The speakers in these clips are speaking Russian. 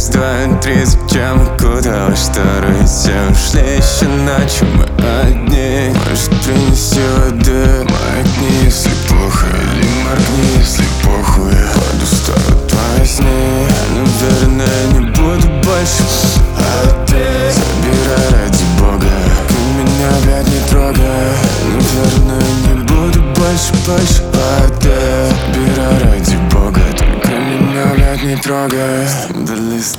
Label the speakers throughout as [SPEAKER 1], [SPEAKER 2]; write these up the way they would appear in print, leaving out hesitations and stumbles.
[SPEAKER 1] раз, два, три, зачем окуталась шторой? Все ушли еще ночью, мы одни. Может, принести воды, маякни, если плохо, или моргни, если похуй. Подустанут во сне, наверное, не буду больше. А ты забирай ради бога, ты меня опять не трогай. Наверное, не буду больше. А ты забирай ради бога, только меня опять не трогай. Скандалистка.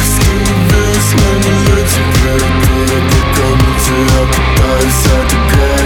[SPEAKER 1] Остановилась на минуте, температура по комнате. Я пытаюсь отыграть